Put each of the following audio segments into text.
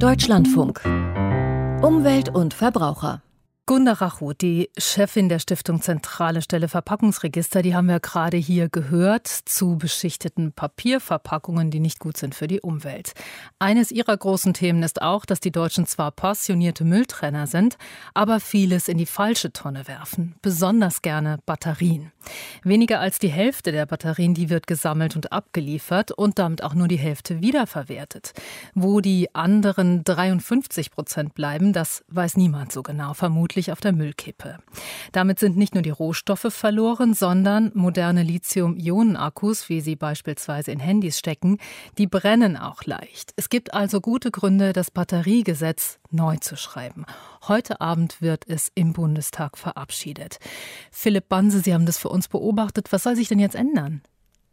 Deutschlandfunk. Umwelt und Verbraucher. Gunda Rachow, die Chefin der Stiftung Zentrale Stelle Verpackungsregister, die haben wir gerade hier gehört zu beschichteten Papierverpackungen, die nicht gut sind für die Umwelt. Eines ihrer großen Themen ist auch, dass die Deutschen zwar passionierte Mülltrenner sind, aber vieles in die falsche Tonne werfen, besonders gerne Batterien. Weniger als die Hälfte der Batterien, die wird gesammelt und abgeliefert und damit auch nur die Hälfte wiederverwertet. Wo die anderen 53% bleiben, das weiß niemand so genau, vermutlich auf der Müllkippe. Damit sind nicht nur die Rohstoffe verloren, sondern moderne Lithium-Ionen-Akkus, wie sie beispielsweise in Handys stecken, die brennen auch leicht. Es gibt also gute Gründe, das Batteriegesetz neu zu schreiben. Heute Abend wird es im Bundestag verabschiedet. Philipp Banse, Sie haben das für uns beobachtet. Was soll sich denn jetzt ändern?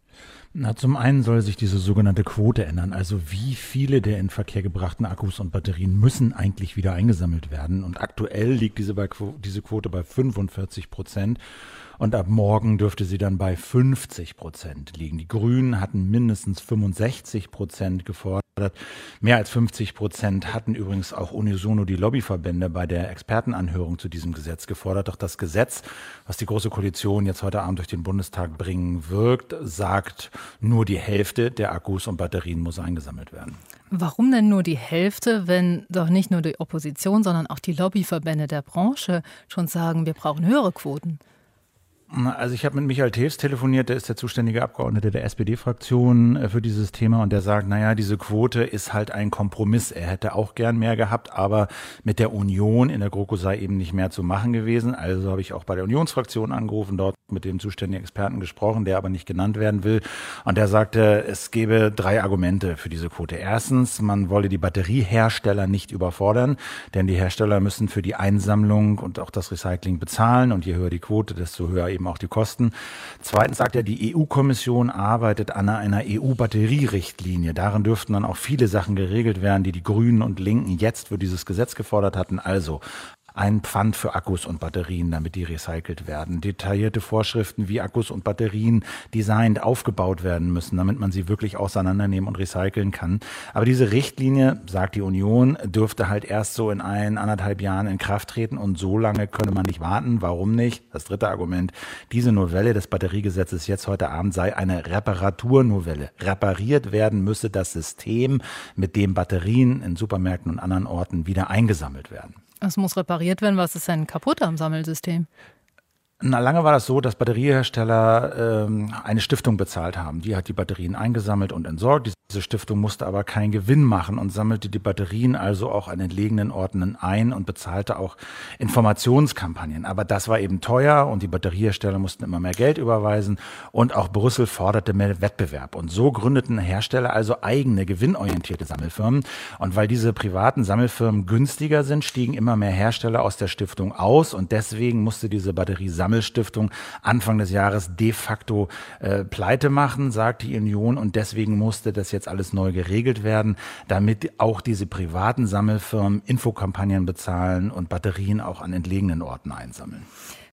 Zum einen soll sich diese sogenannte Quote ändern, also wie viele der in Verkehr gebrachten Akkus und Batterien müssen eigentlich wieder eingesammelt werden. Und aktuell liegt diese Quote bei 45%. Und ab morgen dürfte sie dann bei 50% liegen. Die Grünen hatten mindestens 65% gefordert. Mehr als 50% hatten übrigens auch unisono die Lobbyverbände bei der Expertenanhörung zu diesem Gesetz gefordert. Doch das Gesetz, was die Große Koalition jetzt heute Abend durch den Bundestag bringen wird, sagt, nur die Hälfte der Akkus und Batterien muss eingesammelt werden. Warum denn nur die Hälfte, wenn doch nicht nur die Opposition, sondern auch die Lobbyverbände der Branche schon sagen, wir brauchen höhere Quoten? Also ich habe mit Michael Tews telefoniert, der ist der zuständige Abgeordnete der SPD-Fraktion für dieses Thema und der sagt, naja, diese Quote ist halt ein Kompromiss. Er hätte auch gern mehr gehabt, aber mit der Union in der GroKo sei eben nicht mehr zu machen gewesen. Also habe ich auch bei der Unionsfraktion angerufen, dort mit dem zuständigen Experten gesprochen, der aber nicht genannt werden will. Und der sagte, es gäbe 3 Argumente für diese Quote. Erstens, man wolle die Batteriehersteller nicht überfordern, denn die Hersteller müssen für die Einsammlung und auch das Recycling bezahlen und je höher die Quote, desto höher eben auch die Kosten. Zweitens sagt er, die EU-Kommission arbeitet an einer EU-Batterierichtlinie. Darin dürften dann auch viele Sachen geregelt werden, die die Grünen und Linken jetzt für dieses Gesetz gefordert hatten. Also ein Pfand für Akkus und Batterien, damit die recycelt werden. Detaillierte Vorschriften, wie Akkus und Batterien designt, aufgebaut werden müssen, damit man sie wirklich auseinandernehmen und recyceln kann. Aber diese Richtlinie, sagt die Union, dürfte halt erst so in 1,5 Jahren in Kraft treten und so lange könne man nicht warten. Warum nicht? Das dritte Argument, diese Novelle des Batteriegesetzes jetzt heute Abend sei eine Reparaturnovelle. Repariert werden müsse das System, mit dem Batterien in Supermärkten und anderen Orten wieder eingesammelt werden. Es muss repariert werden. Was ist denn kaputt am Sammelsystem? Lange war das so, dass Batteriehersteller eine Stiftung bezahlt haben. Die hat die Batterien eingesammelt und entsorgt. Diese Stiftung musste aber keinen Gewinn machen und sammelte die Batterien also auch an entlegenen Orten ein und bezahlte auch Informationskampagnen. Aber das war eben teuer und die Batteriehersteller mussten immer mehr Geld überweisen und auch Brüssel forderte mehr Wettbewerb. Und so gründeten Hersteller also eigene gewinnorientierte Sammelfirmen. Und weil diese privaten Sammelfirmen günstiger sind, stiegen immer mehr Hersteller aus der Stiftung aus und deswegen musste diese Batteriesammelstiftung Anfang des Jahres de facto pleite machen, sagt die Union, und deswegen musste das jetzt alles neu geregelt werden, damit auch diese privaten Sammelfirmen Infokampagnen bezahlen und Batterien auch an entlegenen Orten einsammeln.